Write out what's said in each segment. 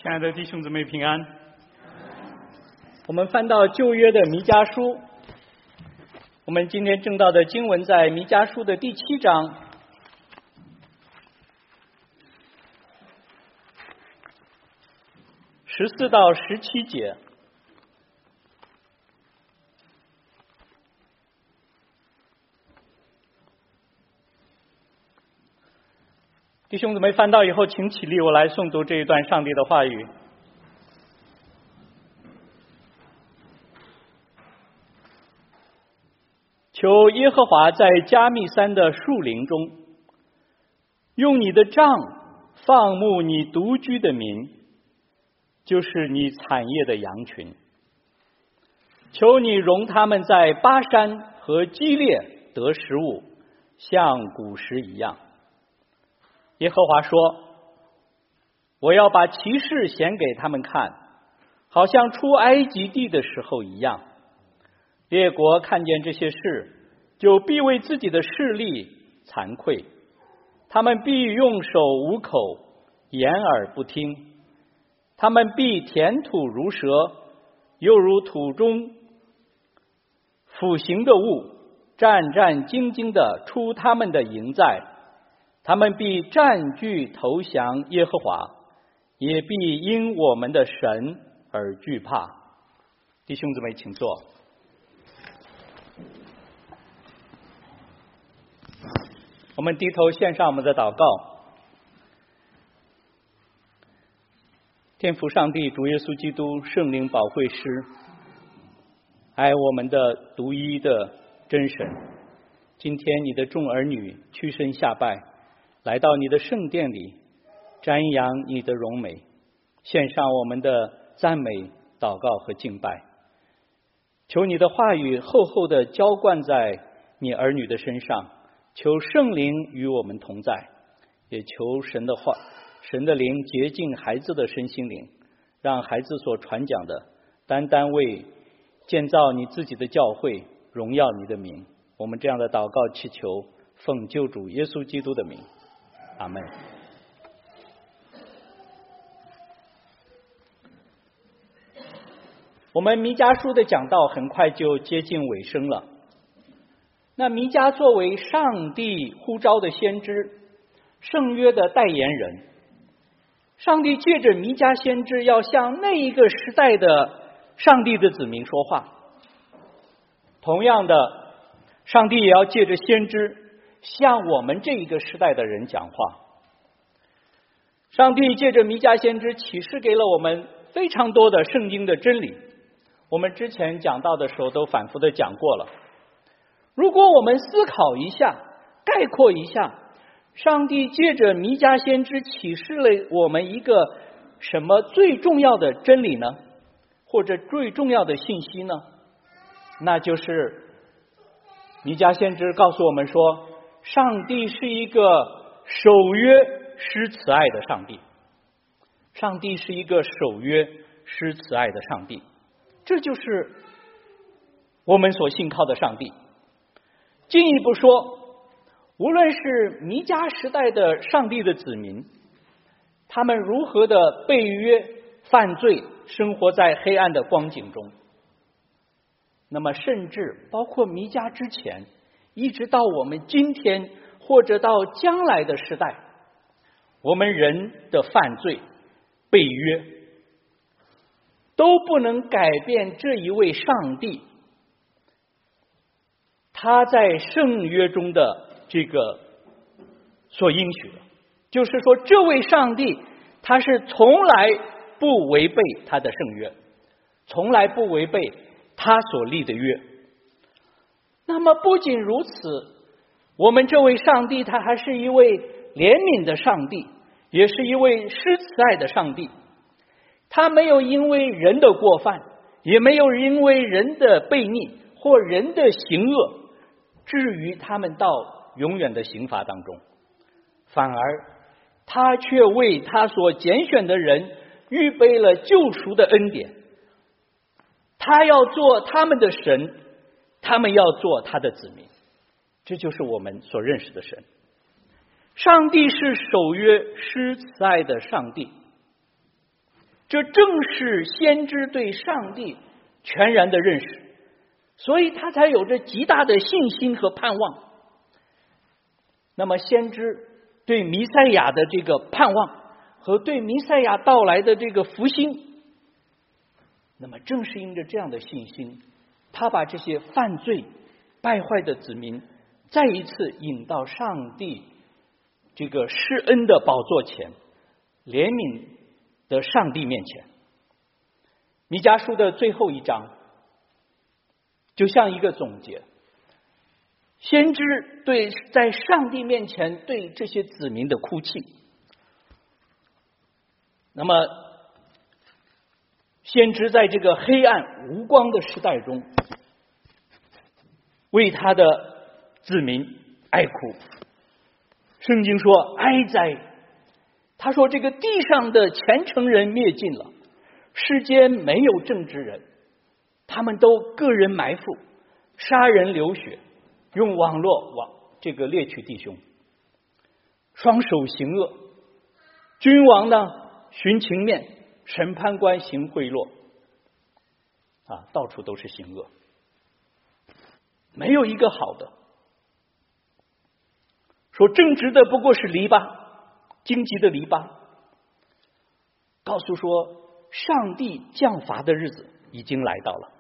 亲爱的弟兄姊妹平安。 我们翻到旧约的弥迦书，我们今天正道的经文在弥迦书的第7章14到17节。弟兄姊妹翻到以后请起立，我来诵读这一段上帝的话语。求耶和华在加密山的树林中，用你的杖放牧你独居的民，就是你产业的羊群。求你容他们在巴山和基列得食物，像古时一样。耶和华说，我要把奇事显给他们看，好像出埃及地的时候一样。列国看见这些事，就必为自己的势力惭愧，他们必用手捂口，掩耳不听，他们必填土如蛇，又如土中腐行的物，战战兢兢地出他们的营寨。他们必占据投降耶和华，也必因我们的神而惧怕。弟兄姊妹请坐。我们低头献上我们的祷告。天父上帝，主耶稣基督，圣灵保惠师，爱我们的独一的真神，今天你的众儿女屈身下拜，来到你的圣殿里，瞻仰你的荣美，献上我们的赞美、祷告和敬拜。求你的话语厚厚的浇灌在你儿女的身上，求圣灵与我们同在，也求神的话、神的灵洁净孩子的身心灵，让孩子所传讲的单单为建造你自己的教会，荣耀你的名。我们这样的祷告祈求，奉救主耶稣基督的名。阿们。我们弥迦书的讲道很快就接近尾声了。那弥迦作为上帝呼召的先知，圣约的代言人，上帝借着弥迦先知要向那一个时代的上帝的子民说话。同样的，上帝也要借着先知向我们这一个时代的人讲话。上帝借着弥迦先知启示给了我们非常多的圣经的真理，我们之前讲到的时候都反复的讲过了。如果我们思考一下，概括一下，上帝借着弥迦先知启示了我们一个什么最重要的真理呢？或者最重要的信息呢？那就是弥迦先知告诉我们说，上帝是一个守约施慈爱的上帝。上帝是一个守约施慈爱的上帝，这就是我们所信靠的上帝。进一步说，无论是弥迦时代的上帝的子民，他们如何的背约犯罪，生活在黑暗的光景中，那么甚至包括弥迦之前，一直到我们今天或者到将来的时代，我们人的犯罪背约都不能改变这一位上帝他在圣约中的这个所应许的，就是说这位上帝他是从来不违背他的圣约，从来不违背他所立的约。那么不仅如此，我们这位上帝他还是一位怜悯的上帝，也是一位施慈爱的上帝。他没有因为人的过犯，也没有因为人的悖逆或人的行恶至于他们到永远的刑罚当中，反而他却为他所拣选的人预备了救赎的恩典。他要做他们的神，他们要做他的子民，这就是我们所认识的神。上帝是守约施慈爱的上帝， 这正是先知对上帝全然的认识，所以他才有着极大的信心和盼望。那么先知对弥赛亚的这个盼望和对弥赛亚到来的这个福星，那么正是因着这样的信心，他把这些犯罪败坏的子民再一次引到上帝这个施恩的宝座前，怜悯的上帝面前。弥迦书的最后一章就像一个总结，先知对在上帝面前对这些子民的哭泣。那么先知在这个黑暗无光的时代中，为他的子民哀哭。圣经说哀哉，他说这个地上的虔诚人灭尽了，世间没有正直人，他们都个人埋伏，杀人流血，用网络这个猎取弟兄，双手行恶，君王呢徇情面，审判官行贿赂，到处都是行恶，没有一个好的。说正直的不过是篱笆，荆棘的篱笆，告诉说上帝降罚的日子已经来到了。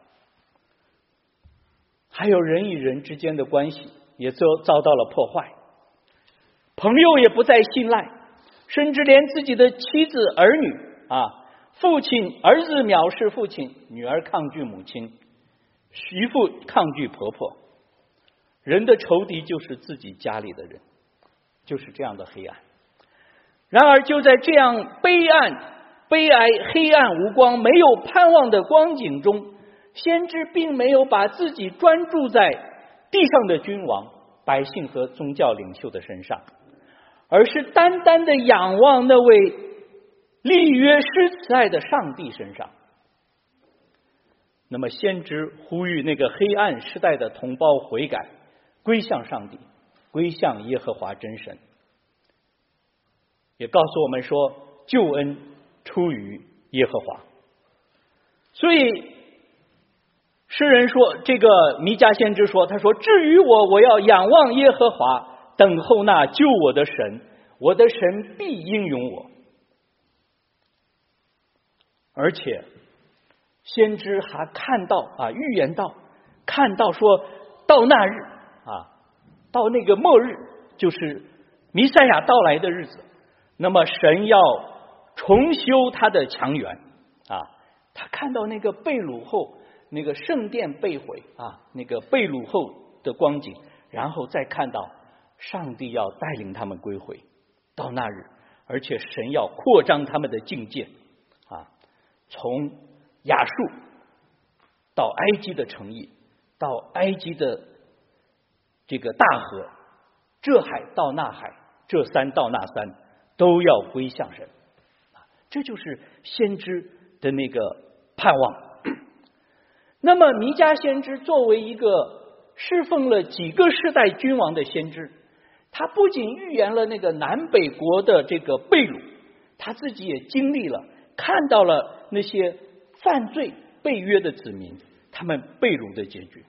还有人与人之间的关系也遭到了破坏，朋友也不再信赖，甚至连自己的妻子儿女父亲儿子藐视父亲，女儿抗拒母亲，媳妇抗拒婆婆。人的仇敌就是自己家里的人，就是这样的黑暗。然而就在这样悲哀、黑暗无光、没有盼望的光景中，先知并没有把自己专注在地上的君王、百姓和宗教领袖的身上，而是单单的仰望那位立约施慈爱的上帝身上。那么先知呼吁那个黑暗时代的同胞悔改，归向上帝，归向耶和华真神，也告诉我们说救恩出于耶和华。所以诗人说，这个弥迦先知说，他说至于我要仰望耶和华，等候那救我的神，我的神必应允我。而且先知还看到预言到，看到说到那日到那个末日，就是弥赛亚到来的日子，那么神要重修他的墙垣他看到那个被掳后，那个圣殿被毁那个被掳后的光景，然后再看到上帝要带领他们归回到那日，而且神要扩张他们的境界从亚述到埃及的城邑，到埃及的这个大河，这海到那海，这山到那山，都要归向神。这就是先知的那个盼望。那么弥迦先知作为一个侍奉了几个世代君王的先知，他不仅预言了那个南北国的这个被掳，他自己也经历了，看到了那些犯罪被约的子民他们被掳的结局。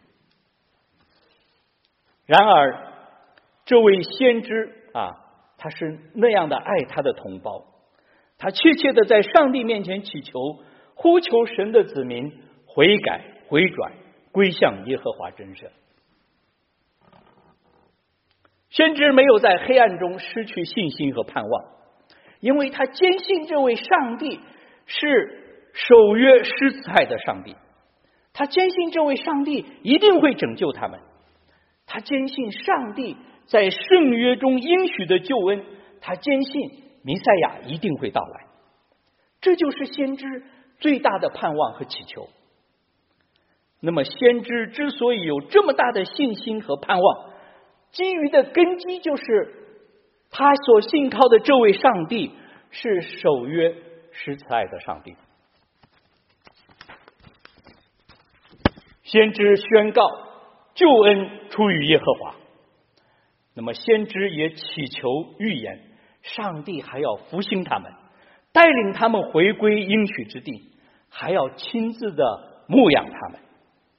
然而这位先知他是那样的爱他的同胞，他切切的在上帝面前祈求，呼求神的子民悔改回转，归向耶和华真神。先知没有在黑暗中失去信心和盼望，因为他坚信这位上帝是守约施慈爱的上帝，他坚信这位上帝一定会拯救他们，他坚信上帝在圣约中应许的救恩，他坚信弥赛亚一定会到来。这就是先知最大的盼望和祈求。那么先知之所以有这么大的信心和盼望，基于的根基就是他所信靠的这位上帝是守约施慈爱的上帝。先知宣告救恩出于耶和华，那么先知也祈求预言上帝还要复兴他们， 带领他们回归应许之地，还要亲自的牧养他们。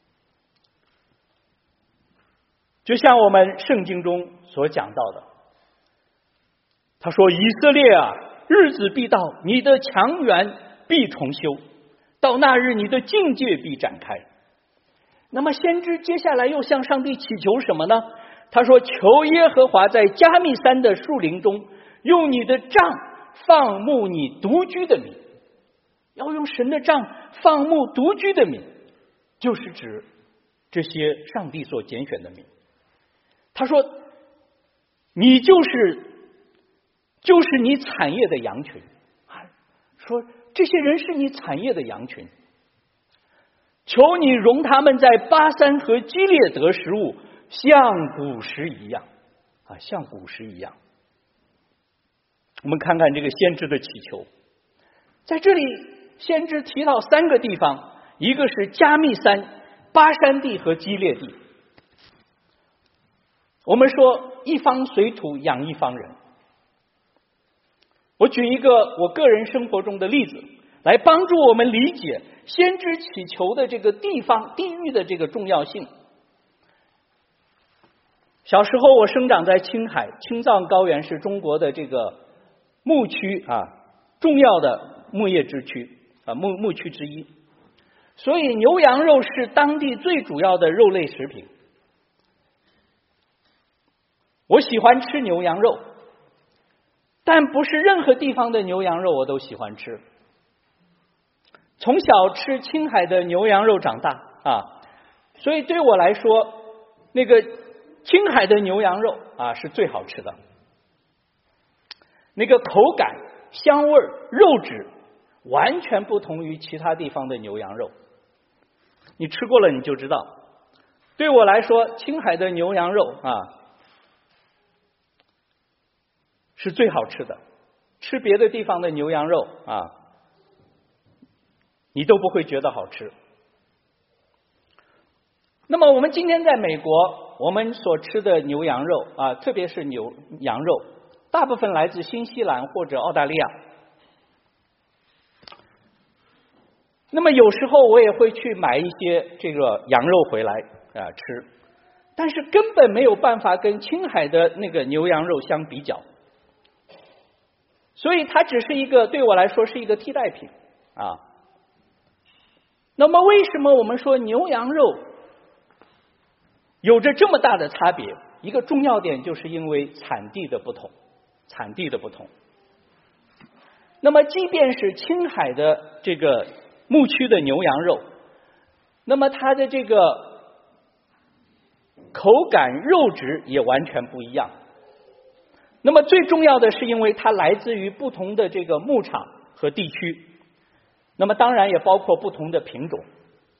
就像我们圣经中所讲到的，他说：“以色列啊，日子必到，你的墙垣必重修，到那日，你的境界必展开。”那么先知接下来又向上帝祈求什么呢？他说：“求耶和华在加密山的树林中，用你的杖放牧你独居的民。”要用神的杖放牧独居的民，就是指这些上帝所拣选的民。他说：“你就是你产业的羊群。”说这些人是你产业的羊群。求你容他们在巴珊和基列得食物，像古时一样像古时一样。我们看看这个先知的祈求，在这里先知提到3个地方，一个是加密山、巴珊地和基列地。我们说一方水土养一方人，我举一个我个人生活中的例子，来帮助我们理解先知祈求的这个地方地域的这个重要性。小时候我生长在青海，青藏高原是中国的这个牧区重要的牧业之区牧区之一，所以牛羊肉是当地最主要的肉类食品。我喜欢吃牛羊肉，但不是任何地方的牛羊肉我都喜欢吃。从小吃青海的牛羊肉长大所以对我来说，那个青海的牛羊肉是最好吃的。那个口感、香味、肉质完全不同于其他地方的牛羊肉。你吃过了你就知道。对我来说，青海的牛羊肉是最好吃的。吃别的地方的牛羊肉你都不会觉得好吃。那么我们今天在美国，我们所吃的牛羊肉特别是牛羊肉，大部分来自新西兰或者澳大利亚。那么有时候我也会去买一些这个羊肉回来吃，但是根本没有办法跟青海的那个牛羊肉相比较，所以它只是一个对我来说是一个替代品那么为什么我们说牛羊肉有着这么大的差别？一个重要点就是因为产地的不同。那么即便是青海的这个牧区的牛羊肉，那么它的这个口感、肉质也完全不一样。那么最重要的是因为它来自于不同的这个牧场和地区，那么当然也包括不同的品种。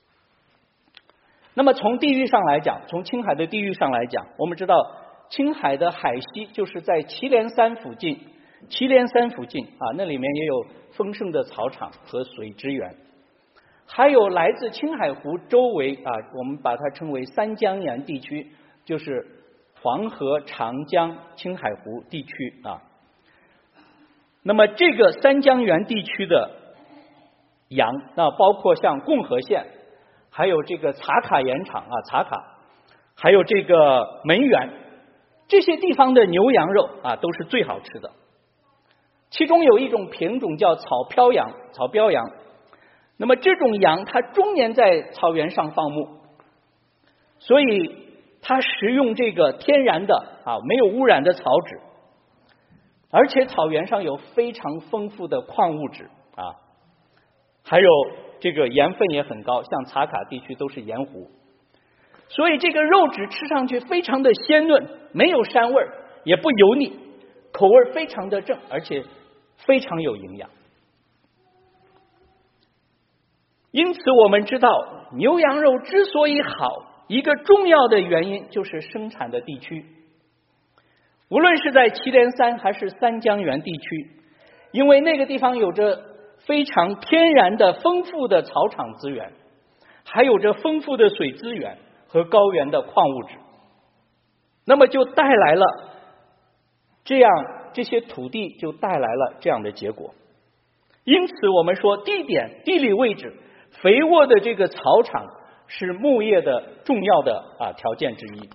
那么从地域上来讲，从青海的地域上来讲，我们知道青海的海西就是在祁连山附近那里面也有丰盛的草场和水资源，还有来自青海湖周围我们把它称为三江源地区，就是黄河、长江、青海湖地区那么这个三江源地区的羊，那包括像共和县，还有这个察卡盐场察卡，还有这个门源，这些地方的牛羊肉都是最好吃的。其中有一种品种叫草标羊，那么这种羊它终年在草原上放牧，所以它食用这个天然的没有污染的草脂，而且草原上有非常丰富的矿物质还有这个盐分也很高，像察卡地区都是盐湖，所以这个肉质吃上去非常的鲜嫩，没有膻味，也不油腻，口味非常的正，而且非常有营养。因此我们知道牛羊肉之所以好，一个重要的原因就是生产的地区，无论是在祁连山还是三江源地区，因为那个地方有着非常天然的丰富的草场资源，还有着丰富的水资源和高原的矿物质，那么就带来了这些土地就带来了这样的结果。 因此我们说地点、地理位置、肥沃的这个草场是牧业的重要的条件之一。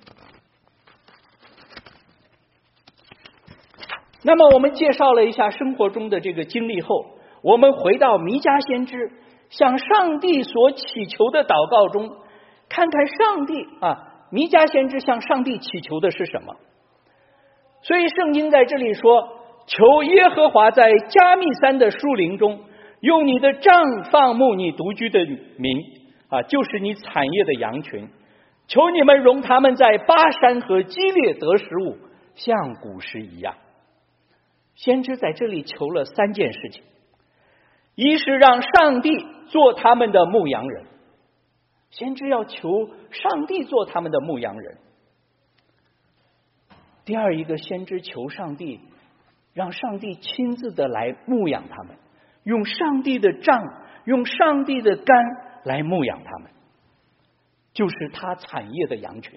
那么我们介绍了一下生活中的这个经历后，我们回到弥迦先知向上帝所祈求的祷告中，看看上帝弥迦先知向上帝祈求的是什么。所以圣经在这里说，求耶和华在加密山的树林中用你的杖放牧你独居的民就是你产业的羊群，求你们容他们在巴山和基列得食物，像古时一样。先知在这里求了3件事情，一是让上帝做他们的牧羊人，先知要求上帝做他们的牧羊人。第二一个，先知求上帝让上帝亲自的来牧养他们，用上帝的杖，用上帝的竿来牧养他们，就是他产业的羊群。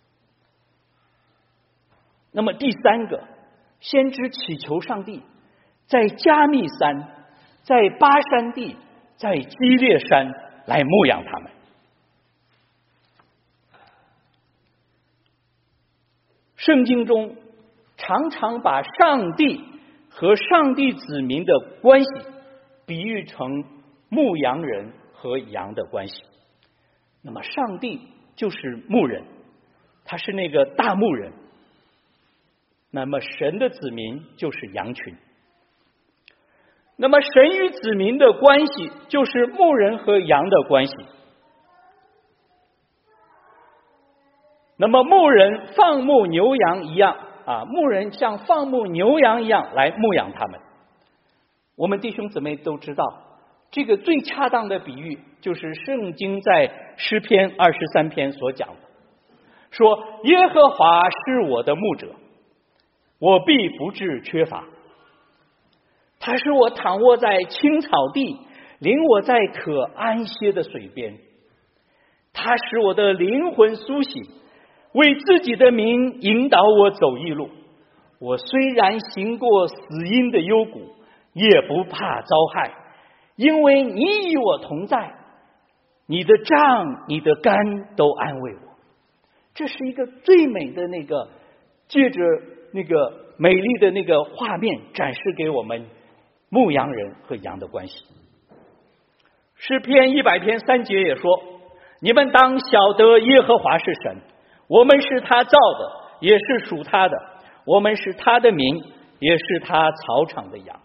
那么第三个，先知祈求上帝在加密山、在巴山地、在基列山来牧养他们。圣经中常常把上帝和上帝子民的关系比喻成牧羊人和羊的关系。那么上帝就是牧人，他是那个大牧人，那么神的子民就是羊群。那么神与子民的关系就是牧人和羊的关系。那么牧人放牧牛羊一样牧人像放牧牛羊一样来牧养他们。我们弟兄姊妹都知道，这个最恰当的比喻就是圣经在诗篇23篇所讲的，说耶和华是我的牧者，我必不致缺乏。他使我躺卧在青草地，领我在可安歇的水边。他使我的灵魂苏醒，为自己的名引导我走义路。我虽然行过死荫的幽谷，也不怕遭害，因为你与我同在，你的杖你的竿都安慰我。这是一个最美的那个，借着那个美丽的那个画面展示给我们牧羊人和羊的关系。诗篇100篇3节也说，你们当晓得耶和华是神，我们是他造的，也是属他的，我们是他的民，也是他草场的羊。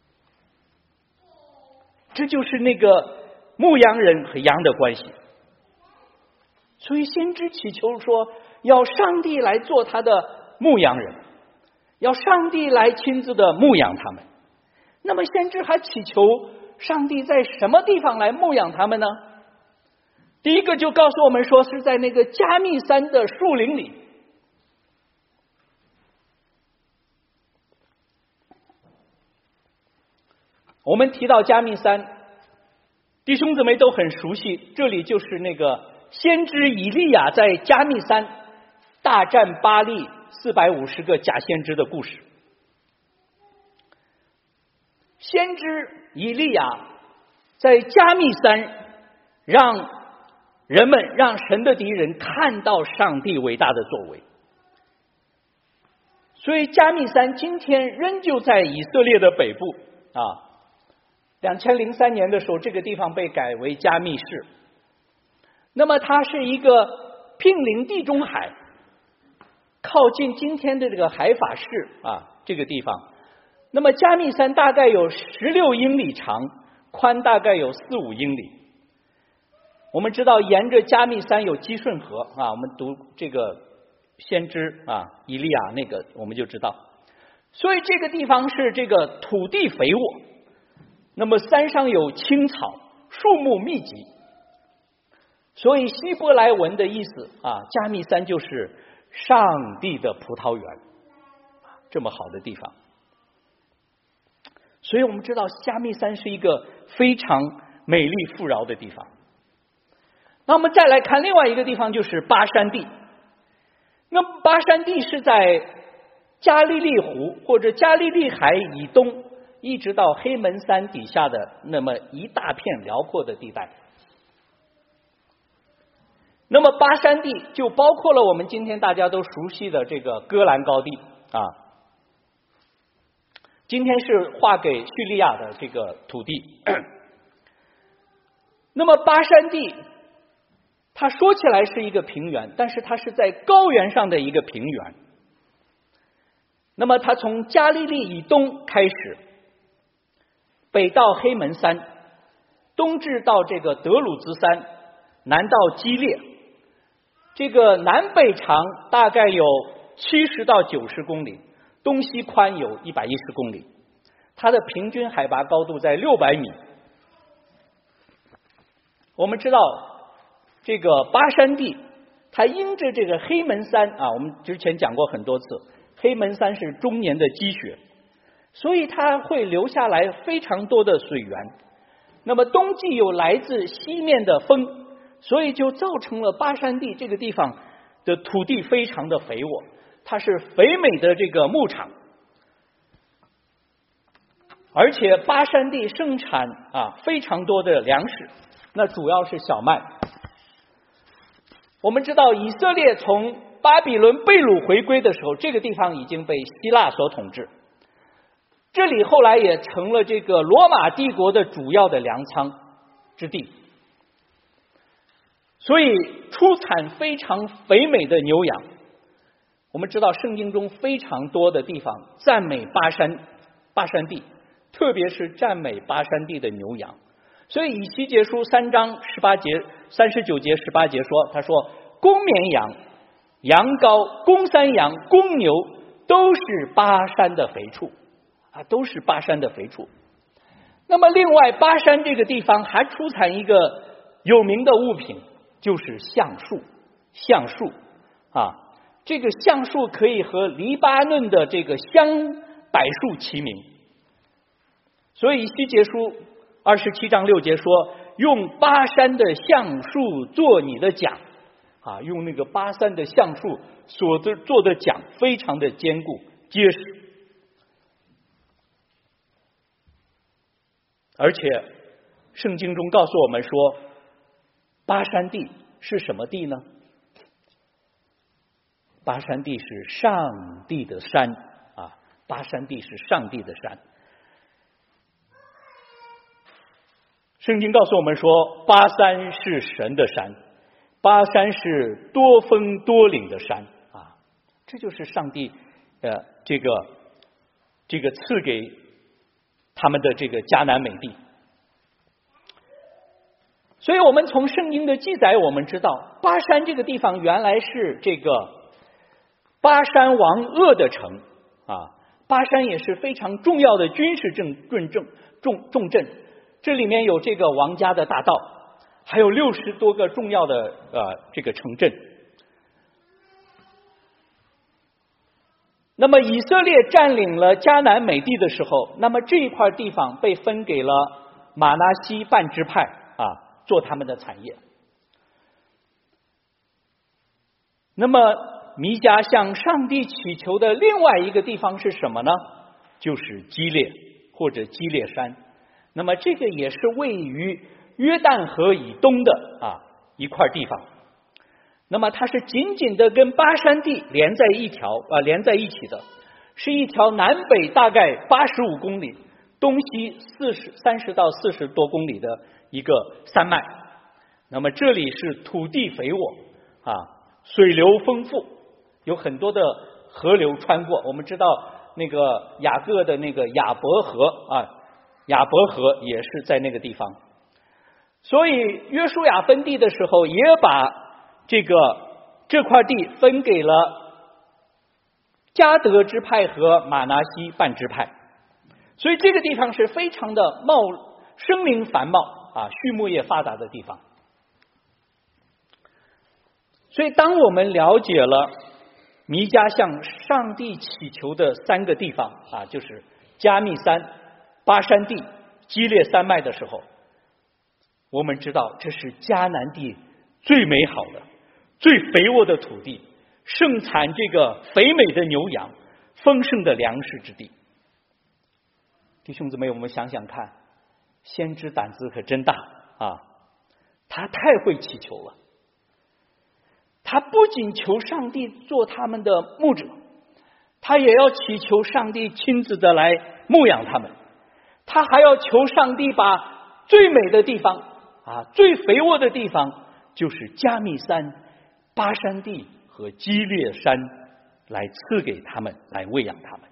这就是那个牧羊人和羊的关系。所以先知祈求说，要上帝来做他的牧羊人，要上帝来亲自的牧养他们。那么先知还祈求上帝在什么地方来牧养他们呢？第一个就告诉我们说，是在那个加密山的树林里。我们提到加密山，弟兄姊妹都很熟悉，这里就是那个先知以利亚在加密山大战巴力450个假先知的故事。先知以利亚在加密山让人们，让神的敌人看到上帝伟大的作为。所以加密山今天仍旧在以色列的北部2003年的时候，这个地方被改为加密市。那么它是一个毗邻地中海，靠近今天的这个海法市这个地方。那么加密山大概有16英里长，宽大概有4-5英里。我们知道沿着加密山有基顺河我们读这个先知以利亚那个我们就知道。所以这个地方是这个土地肥沃，那么山上有青草，树木密集。所以希伯来文的意思加密山就是上帝的葡萄园，这么好的地方。所以我们知道加密山是一个非常美丽富饶的地方。那我们再来看另外一个地方，就是巴山地。那巴山地是在加利利湖或者加利利海以东一直到黑门山底下的那么一大片辽阔的地带。那么巴山地就包括了我们今天大家都熟悉的这个戈兰高地啊，今天是划给叙利亚的这个土地。那么巴山地它说起来是一个平原，但是它是在高原上的一个平原。那么它从加利利以东开始，北到黑门山，东至到这个德鲁兹山，南到基列，这个南北长大概有70到90公里，东西宽有110公里，它的平均海拔高度在600米。我们知道这个巴山地它因着这个黑门山啊，我们之前讲过很多次，黑门山是终年的积雪，所以它会留下来非常多的水源。那么冬季有来自西面的风，所以就造成了巴山地这个地方的土地非常的肥沃，它是肥美的这个牧场。而且巴山地盛产非常多的粮食，那主要是小麦。我们知道以色列从巴比伦被掳回归的时候，这个地方已经被希腊所统治，这里后来也成了这个罗马帝国的主要的粮仓之地，所以出产非常肥美的牛羊。我们知道圣经中非常多的地方赞美巴山地，特别是赞美巴山地的牛羊。所以以西结书3章18节、39节、18节说，他说公绵羊、羊羔、公山羊、公牛都是巴山的肥畜都是巴山的肥畜。那么另外巴山这个地方还出产一个有名的物品，就是橡树。这个橡树可以和黎巴嫩的这个香柏树齐名。所以西结书27章6节说，用巴山的橡树做你的桨用那个巴山的橡树所做的桨非常的坚固结实。而且圣经中告诉我们说，巴山地是什么地呢？巴山地是上帝的山巴山地是上帝的山。圣经告诉我们说，巴山是神的山，巴山是多峰多岭的山这就是上帝这个赐给他们的这个迦南美地。所以我们从圣经的记载我们知道，巴山这个地方原来是这个巴山王噩的城巴山也是非常重要的军事重镇，这里面有这个王家的大道，还有60多个重要的这个城镇。那么以色列占领了迦南美地的时候，那么这一块地方被分给了马拿西半支派做他们的产业。那么弥迦向上帝祈求的另外一个地方是什么呢？就是基列或者基列山。那么这个也是位于约旦河以东的一块地方。那么它是紧紧的跟巴山地连在一起的，是一条南北大概85公里，东西30到40多公里的一个山脉。那么这里是土地肥沃水流丰富，有很多的河流穿过。我们知道那个雅各的那个亚伯河也是在那个地方。所以约书亚分地的时候也把这块地分给了迦得支派和马拿西半支派。所以这个地方是非常的生灵繁茂畜牧业发达的地方。所以当我们了解了弥迦向上帝祈求的3个地方就是加密山、巴山地、基列山脉的时候，我们知道这是迦南地最美好的最肥沃的土地，盛产这个肥美的牛羊，丰盛的粮食之地。 弟兄姊妹，我们想想看，先知胆子可真大啊！他太会祈求了。他不仅求上帝做他们的牧者，他也要祈求上帝亲自的来牧养他们。他还要求上帝把最美的地方最肥沃的地方，就是加密山、巴山地和基列山来赐给他们，来喂养他们。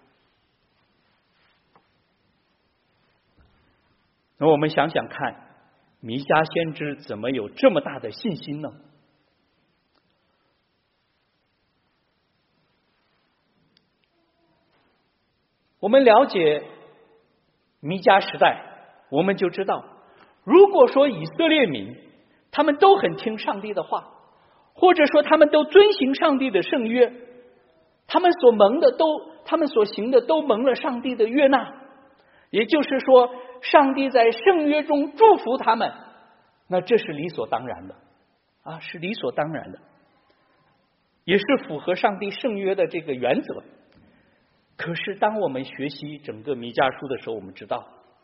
那我们想想看，弥迦先知怎么有这么大的信心呢？我们了解弥迦时代，我们就知道，如果说以色列民他们都很听上帝的话，或者说他们都遵行上帝的圣约，他们所行的都蒙了上帝的悦纳，也就是说上帝在圣约中祝福他们，那这是理所当然的是理所当然的，也是符合上帝圣约的这个原则。可是当我们学习整个弥迦书的时候，我们知道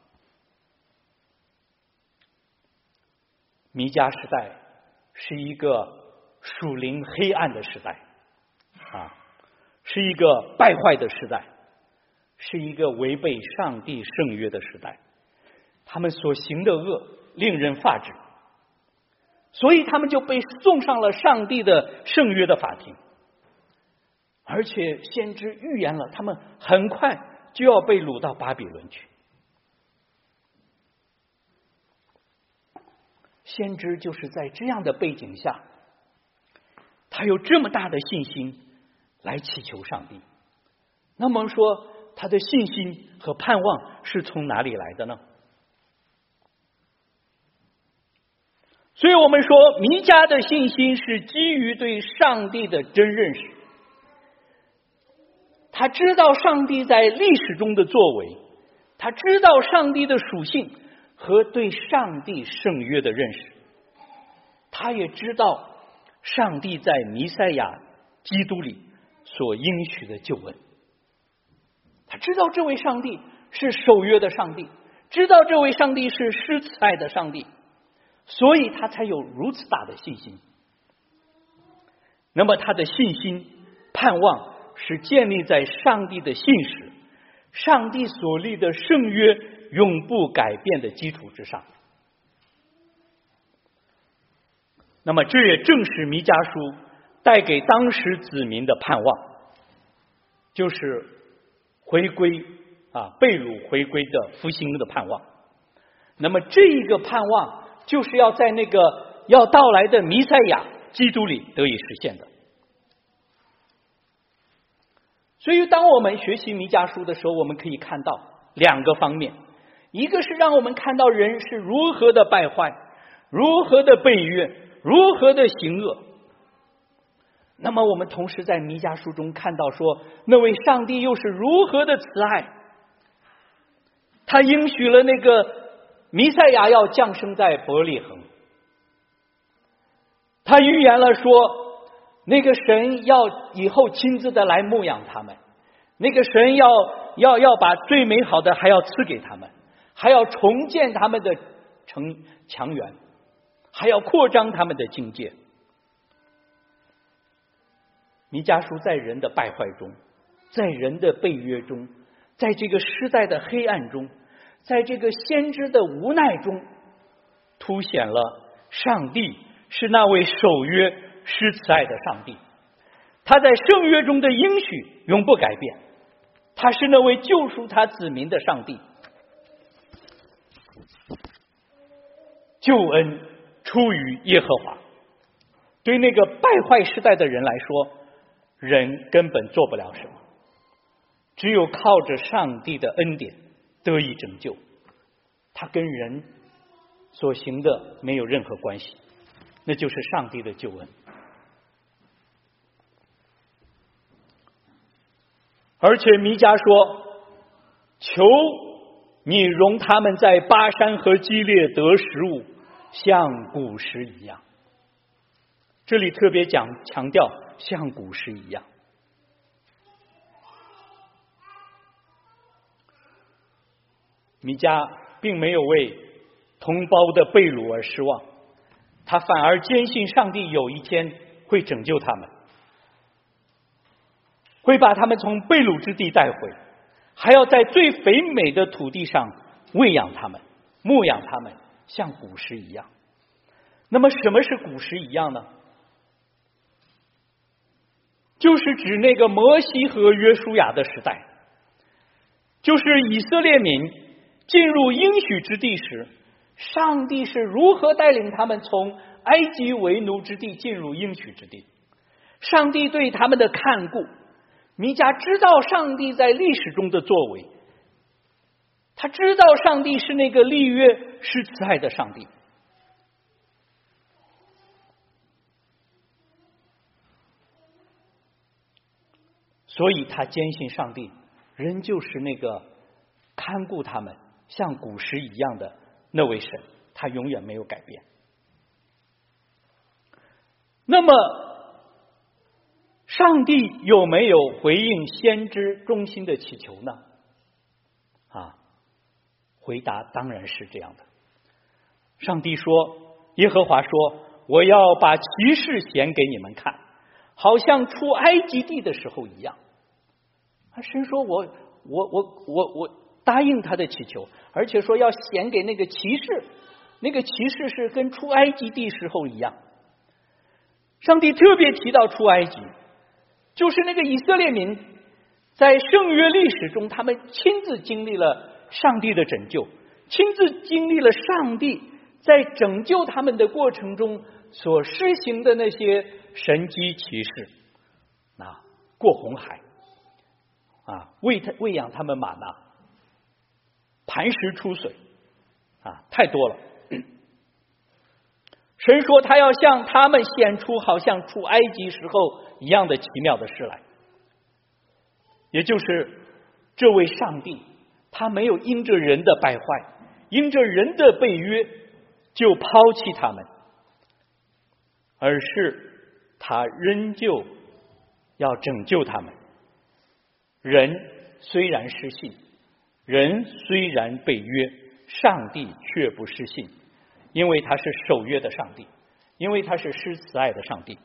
弥迦时代是一个属灵黑暗的时代是一个败坏的时代，是一个违背上帝圣约的时代。他们所行的恶令人发指，所以他们就被送上了上帝的圣约的法庭。而且先知预言了他们很快就要被掳到巴比伦去。先知就是在这样的背景下，他有这么大的信心来祈求上帝。那么说他的信心和盼望是从哪里来的呢？所以我们说弥迦的信心是基于对上帝的真认识。他知道上帝在历史中的作为，他知道上帝的属性和对上帝圣约的认识，他也知道上帝在弥赛亚基督里所应许的救恩。他知道这位上帝是守约的上帝，知道这位上帝是施慈爱的上帝，所以他才有如此大的信心。那么他的信心盼望是建立在上帝的信实、上帝所立的圣约永不改变的基础之上。那么这也正是弥迦书带给当时子民的盼望，就是回归被掳回归的复兴的盼望。那么这一个盼望就是要在那个要到来的弥赛亚基督里得以实现的。所以当我们学习弥迦书的时候，我们可以看到两个方面，一个是让我们看到人是如何的败坏，如何的背约，如何的行恶。那么我们同时在弥迦书中看到说，那位上帝又是如何的慈爱，他应许了那个弥赛亚要降生在伯利恒，他预言了说那个神要以后亲自的来牧养他们，那个神要把最美好的还要赐给他们，还要重建他们的强援，还要扩张他们的境界。弥迦书在人的败坏中，在人的背约中，在这个时代的黑暗中，在这个先知的无奈中，凸显了上帝是那位守约施慈爱的上帝，他在圣约中的应许永不改变，他是那位救赎他子民的上帝。救恩出于耶和华。对那个败坏时代的人来说，人根本做不了什么，只有靠着上帝的恩典得以拯救，他跟人所行的没有任何关系，那就是上帝的救恩。而且弥迦说，求你容他们在巴山和基列得食物，像古时一样。这里特别强调像古时一样。 米迦并没有为同胞的被掳而失望，他反而坚信上帝有一天会拯救他们，会把他们从被掳之地带回，还要在最肥美的土地上喂养他们，牧养他们，像古时一样。那么什么是古时一样呢？就是指那个摩西和约书亚的时代，就是以色列民进入应许之地时，上帝是如何带领他们从埃及为奴之地进入应许之地，上帝对他们的看顾。弥迦知道上帝在历史中的作为，他知道上帝是那个立约施慈爱的上帝，所以他坚信上帝仍旧是那个看顾他们像古时一样的那位神，他永远没有改变。那么上帝有没有回应先知衷心的祈求呢？回答当然是这样的。上帝说，耶和华说，我要把奇事显给你们看，好像出埃及地的时候一样。神说我答应他的祈求，而且说要显给那个奇事，那个奇事是跟出埃及地时候一样。上帝特别提到出埃及，就是那个以色列民在圣约历史中，他们亲自经历了上帝的拯救，亲自经历了上帝在拯救他们的过程中所施行的那些神迹奇事，过红海，喂养他们玛纳，磐石出水，太多了。神说他要向他们显出好像出埃及时候一样的奇妙的事来，也就是这位上帝他没有因着人的败坏，因着人的背约就抛弃他们，而是他仍旧要拯救他们。人虽然失信，人虽然被约，上帝却不失信，因为他是守约的上帝，因为他是施慈爱的上帝。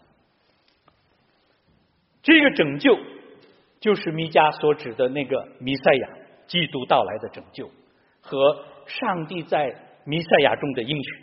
这个拯救就是弥迦所指的那个弥赛亚，基督到来的拯救和上帝在弥赛亚中的应许。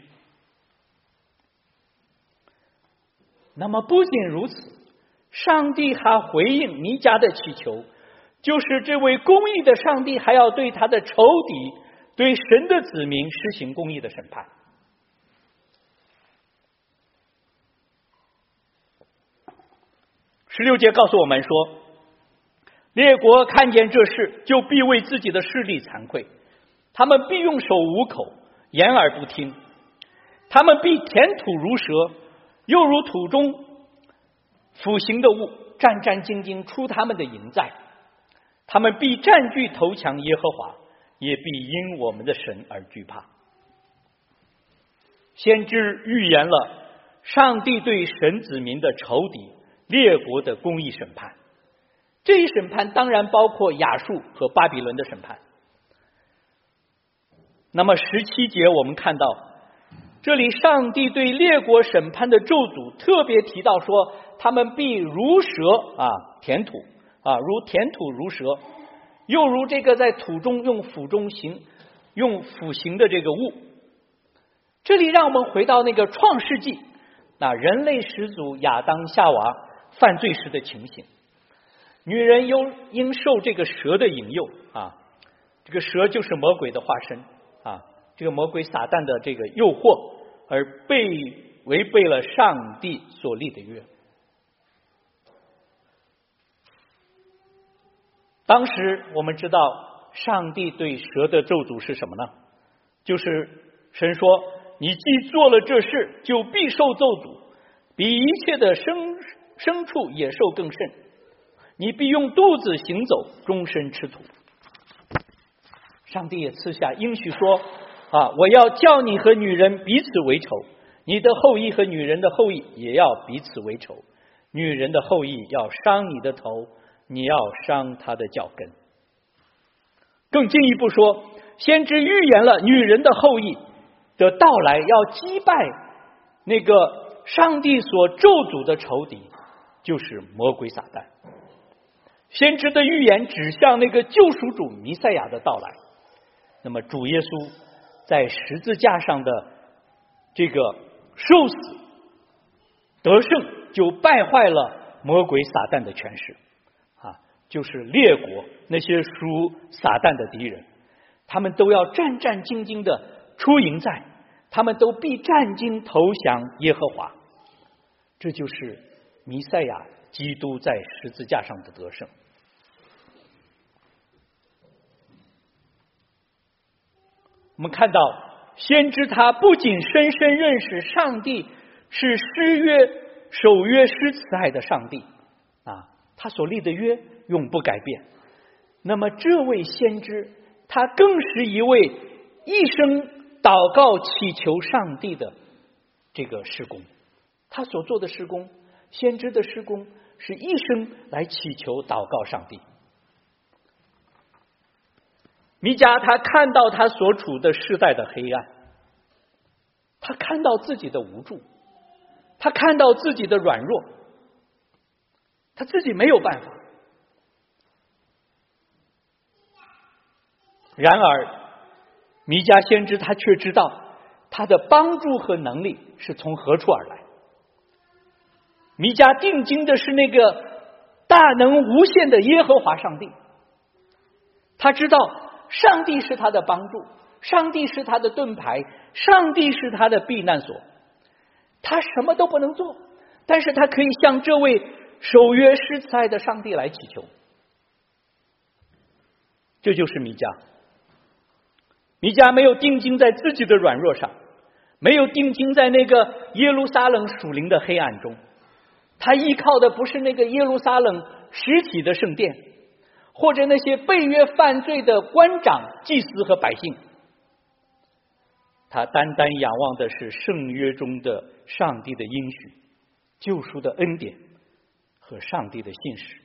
那么不仅如此，上帝还回应弥迦的祈求，就是这位公义的上帝还要对他的仇敌，对神的子民施行公义的审判。16节告诉我们说，列国看见这事，就必为自己的势力惭愧，他们必用手捂口，掩耳不听，他们必填土如蛇，又如土中腐行的物，战战兢兢出他们的营寨，他们必占据投降耶和华，也必因我们的神而惧怕。先知预言了上帝对神子民的仇敌列国的公义审判，这一审判当然包括亚述和巴比伦的审判。那么17节我们看到，这里上帝对列国审判的咒诅特别提到说，他们必如蛇填土如填土如蛇，又如这个在土中用腐行的这个物。这里让我们回到那个创世纪，人类始祖亚当夏娃犯罪时的情形。女人因受这个蛇的引诱这个蛇就是魔鬼的化身这个魔鬼撒旦的这个诱惑，而违背了上帝所立的约。当时我们知道上帝对蛇的咒诅是什么呢？就是神说，你既做了这事，就必受咒诅，比一切的牲畜野兽更甚，你必用肚子行走，终身吃土。上帝也赐下应许说我要叫你和女人彼此为仇，你的后裔和女人的后裔也要彼此为仇，女人的后裔要伤你的头，你要伤她的脚跟。更进一步说， 先知预言了女人的后裔的到来，要击败那个上帝所咒诅的仇敌，就是魔鬼撒旦。先知的预言指向那个救赎主弥赛亚的到来。那么主耶稣在十字架上的这个受死得胜，就败坏了魔鬼撒旦的权势啊，就是列国那些属撒旦的敌人，他们都要战战兢兢的出营战，他们都必战兢投降耶和华。这就是弥赛亚基督在十字架上的得胜。我们看到先知他不仅深深认识上帝是施约守约施慈爱的上帝啊，他所立的约永不改变。那么这位先知他更是一位一生祷告祈求上帝的这个事工。他所做的事工，先知的事工是一生来祈求祷告上帝。弥迦他看到他所处的世代的黑暗，他看到自己的无助，他看到自己的软弱，他自己没有办法。然而弥迦先知他却知道他的帮助和能力是从何处而来。弥迦定睛的是那个大能无限的耶和华上帝，他知道上帝是他的帮助，上帝是他的盾牌，上帝是他的避难所。他什么都不能做，但是他可以向这位守约施慈爱的上帝来祈求。这就是弥迦。弥迦没有定睛在自己的软弱上，没有定睛在那个耶路撒冷属灵的黑暗中，他依靠的不是那个耶路撒冷实体的圣殿，或者那些被约犯罪的官长、祭司和百姓，他单单仰望的是圣约中的上帝的应许、救赎的恩典和上帝的信实。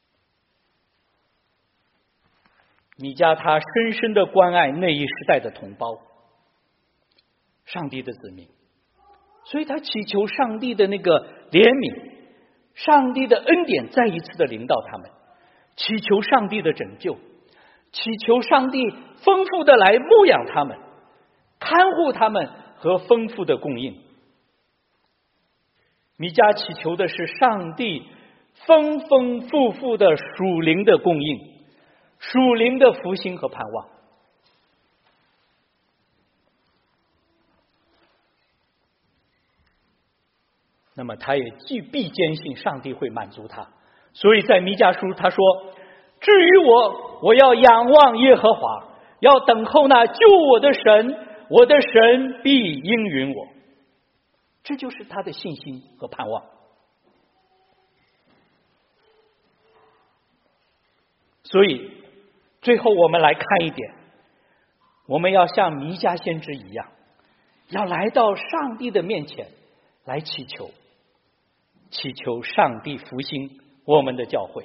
弥迦他深深的关爱那一时代的同胞，上帝的子民，所以他祈求上帝的那个怜悯，上帝的恩典再一次的临到他们，祈求上帝的拯救，祈求上帝丰富的来牧养他们，看护他们和丰富的供应。弥迦祈求的是上帝丰丰富富的属灵的供应，属灵的福星和盼望。那么他也必坚信上帝会满足他，所以在弥迦书他说，至于我要仰望耶和华，要等候那救我的神，我的神必应允我。这就是他的信心和盼望。所以最后我们来看一点，我们要像弥迦先知一样，要来到上帝的面前来祈求上帝复兴我们的教会。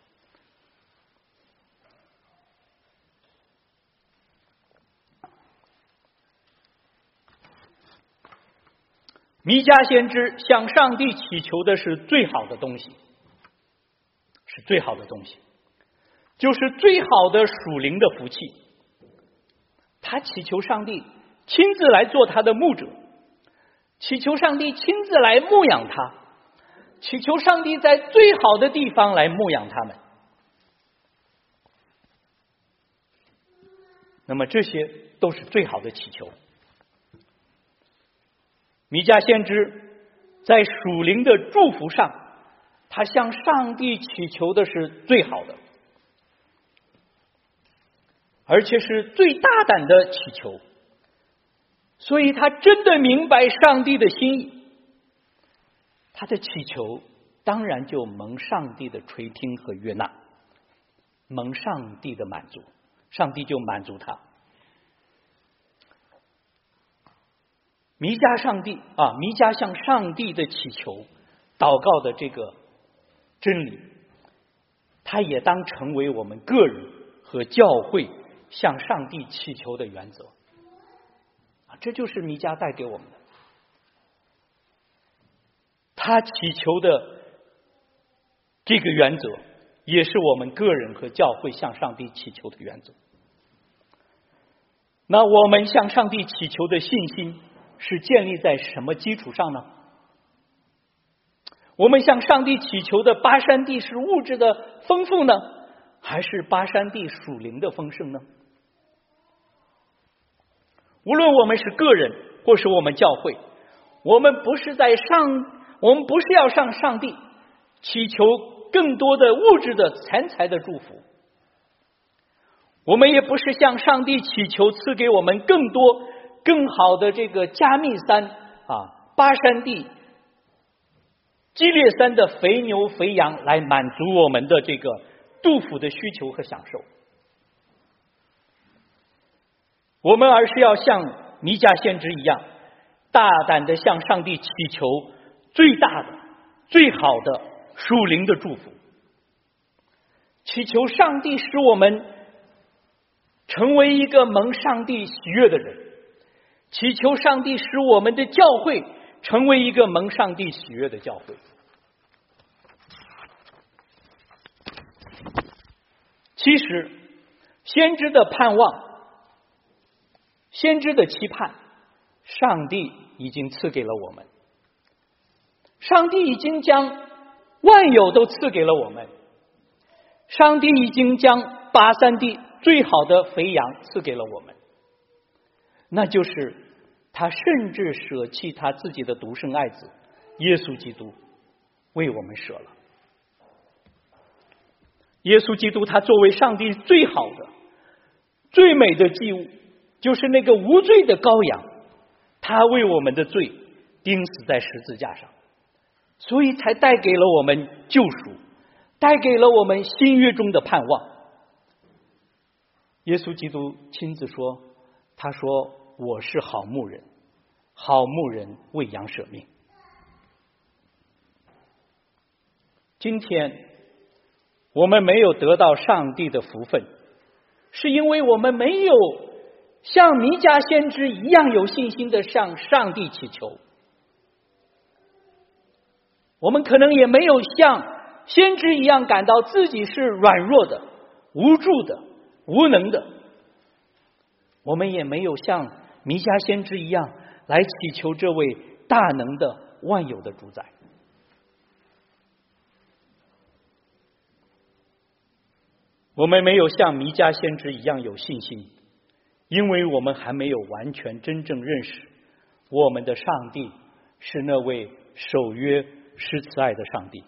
弥迦先知向上帝祈求的是最好的东西，是最好的东西，就是最好的属灵的福气。他祈求上帝亲自来做他的牧者，祈求上帝亲自来牧养他，祈求上帝在最好的地方来牧养他们。那么这些都是最好的祈求。弥迦先知在属灵的祝福上，他向上帝祈求的是最好的，而且是最大胆的祈求，所以他真的明白上帝的心意，他的祈求当然就蒙上帝的垂听和悦纳，蒙上帝的满足，上帝就满足他。弥迦向上帝的祈求祷告的这个真理，它也当成为我们个人和教会向上帝祈求的原则。这就是弥迦带给我们的。他祈求的这个原则，也是我们个人和教会向上帝祈求的原则。那我们向上帝祈求的信心是建立在什么基础上呢？我们向上帝祈求的巴山地是物质的丰富呢，还是巴山地属灵的丰盛呢？无论我们是个人或是我们教会，我们不是要向上帝祈求更多的物质的钱财的祝福，我们也不是向上帝祈求赐给我们更多更好的这个加密山巴山地基列山的肥牛肥羊来满足我们的这个杜甫的需求和享受。我们而是要像弥迦先知一样，大胆的向上帝祈求最大的最好的属灵的祝福，祈求上帝使我们成为一个蒙上帝喜悦的人，祈求上帝使我们的教会成为一个蒙上帝喜悦的教会。其实先知的盼望，先知的期盼，上帝已经赐给了我们。上帝已经将万有都赐给了我们，上帝已经将巴山地最好的肥羊赐给了我们，那就是他甚至舍弃他自己的独生爱子耶稣基督，为我们舍了。耶稣基督他作为上帝最好的最美的祭物，就是那个无罪的羔羊，他为我们的罪钉死在十字架上，所以才带给了我们救赎，带给了我们新约中的盼望。耶稣基督亲自说，他说我是好牧人，好牧人为羊舍命。今天我们没有得到上帝的福分，是因为我们没有像弥迦先知一样有信心的向上帝祈求，我们可能也没有像先知一样感到自己是软弱的、无助的、无能的，我们也没有像弥迦先知一样来祈求这位大能的万有的主宰。我们没有像弥迦先知一样有信心，因为我们还没有完全真正认识我们的上帝是那位守约施慈爱的上帝。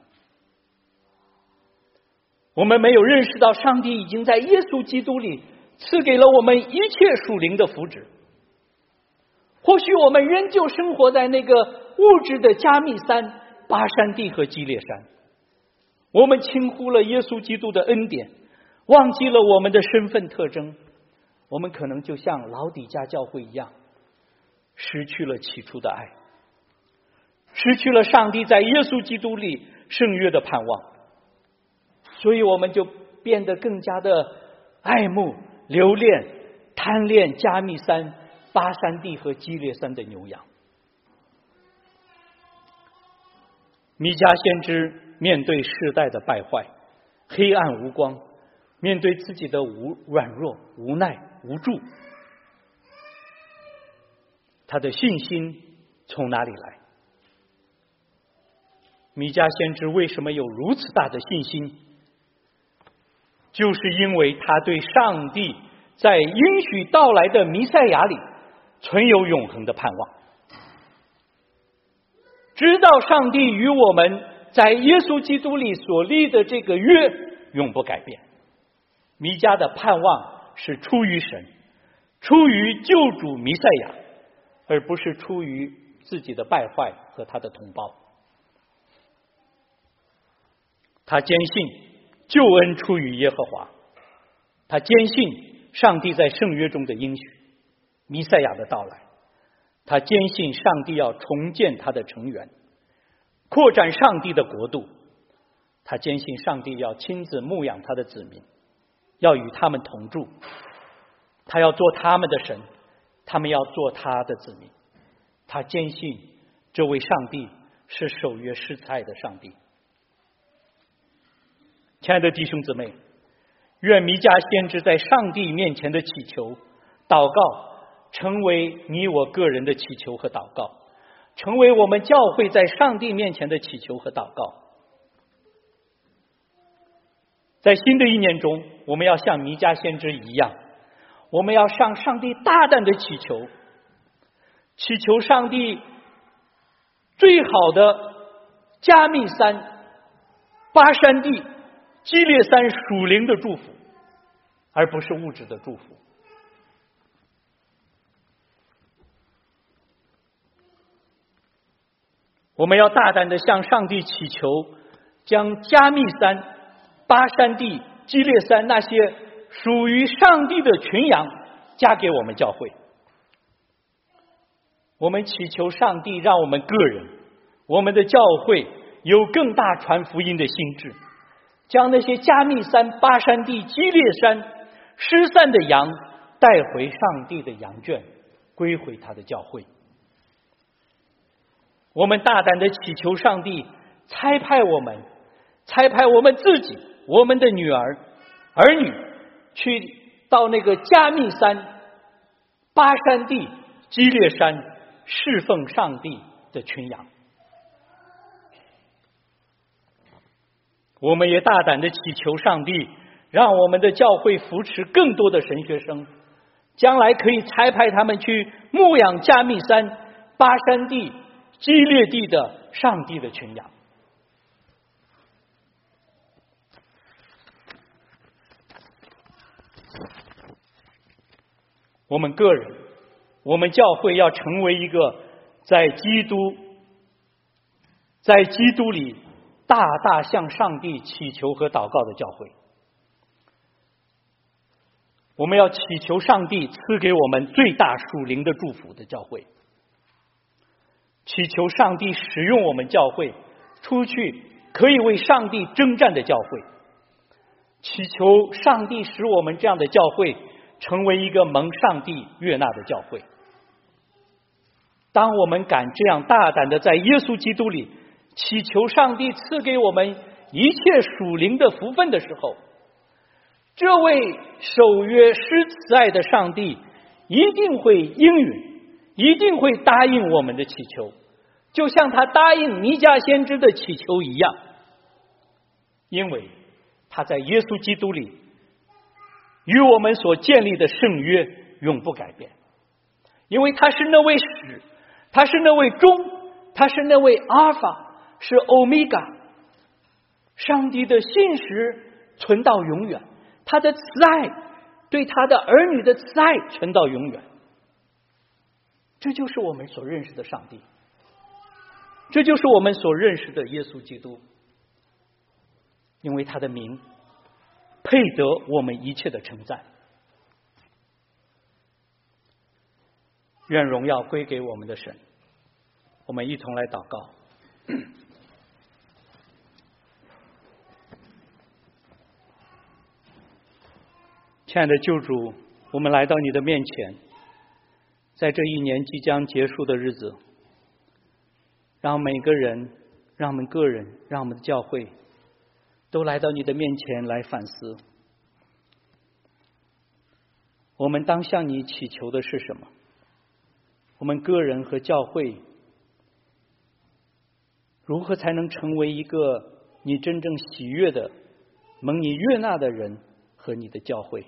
我们没有认识到上帝已经在耶稣基督里赐给了我们一切属灵的福祉。或许我们仍旧生活在那个物质的加密山、巴山地和基列山，我们轻忽了耶稣基督的恩典，忘记了我们的身份特征，我们可能就像老底嘉教会一样，失去了起初的爱，失去了上帝在耶稣基督里圣约的盼望，所以我们就变得更加的爱慕、留恋、贪恋加密山、巴山地和基列山的牛羊。弥迦先知面对世代的败坏、黑暗无光，面对自己的软弱、无奈、无助，他的信心从哪里来？弥迦先知为什么有如此大的信心？就是因为他对上帝在应许到来的弥赛亚里存有永恒的盼望，知道上帝与我们在耶稣基督里所立的这个约永不改变。弥迦的盼望是出于神，出于救主弥赛亚，而不是出于自己的败坏和他的同胞。他坚信救恩出于耶和华，他坚信上帝在圣约中的应许，弥赛亚的到来，他坚信上帝要重建他的成员，扩展上帝的国度，他坚信上帝要亲自牧养他的子民，要与他们同住， 他要做他们的神，他们要做他的子民。他坚信这位上帝是守约施慈爱的上帝。亲爱的弟兄姊妹，愿弥迦先知在上帝面前的祈求祷告成为你我个人的祈求和祷告，成为我们教会在上帝面前的祈求和祷告。在新的一年中，我们要像弥迦先知一样，我们要向上帝大胆的祈求，祈求上帝最好的加密山、巴山地、基列山属灵的祝福，而不是物质的祝福。我们要大胆的向上帝祈求，将加密山、巴山地、基列山那些属于上帝的群羊加给我们教会。我们祈求上帝让我们个人、我们的教会有更大传福音的心智，将那些加密山、巴山地、基列山失散的羊带回上帝的羊圈，归回他的教会。我们大胆的祈求上帝差派我们自己，我们的女儿、儿女去到那个加密山、巴山地、基列山侍奉上帝的群羊。我们也大胆的祈求上帝让我们的教会扶持更多的神学生，将来可以差派他们去牧养加密山、巴山地、基列地的上帝的群羊。我们个人，我们教会要成为一个在基督里大大向上帝祈求和祷告的教会。我们要祈求上帝赐给我们最大属灵的祝福的教会，祈求上帝使用我们教会出去可以为上帝征战的教会，祈求上帝使我们这样的教会成为一个蒙上帝悦纳的教会。当我们敢这样大胆的在耶稣基督里祈求上帝赐给我们一切属灵的福分的时候，这位守约施慈爱的上帝一定会应允，一定会答应我们的祈求，就像他答应弥迦先知的祈求一样，因为他在耶稣基督里与我们所建立的圣约永不改变，因为他是那位始，他是那位终，他是那位阿尔法，是欧米伽。上帝的信实存到永远，他的慈爱对他的儿女的慈爱存到永远。这就是我们所认识的上帝，这就是我们所认识的耶稣基督，因为他的名配得我们一切的称赞。愿荣耀归给我们的神。我们一同来祷告。亲爱的救主，我们来到你的面前，在这一年即将结束的日子，让每个人，让我们个人，让我们的教会都来到你的面前来反思，我们当向你祈求的是什么？我们个人和教会如何才能成为一个你真正喜悦的、蒙你悦纳的人和你的教会？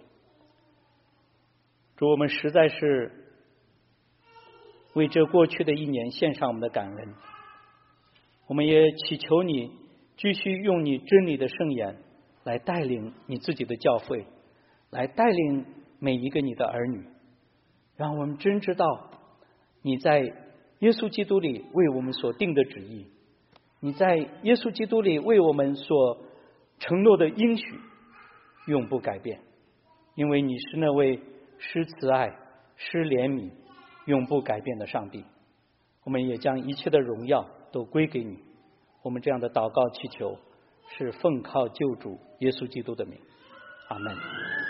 主，我们实在是为这过去的一年献上我们的感恩。我们也祈求你继续用你真理的圣言来带领你自己的教会，来带领每一个你的儿女，让我们真知道你在耶稣基督里为我们所定的旨意，你在耶稣基督里为我们所承诺的应许永不改变，因为你是那位施慈爱、施怜悯、永不改变的上帝。我们也将一切的荣耀都归给你。我们这样的祷告祈求是奉靠救主耶稣基督的名，阿们。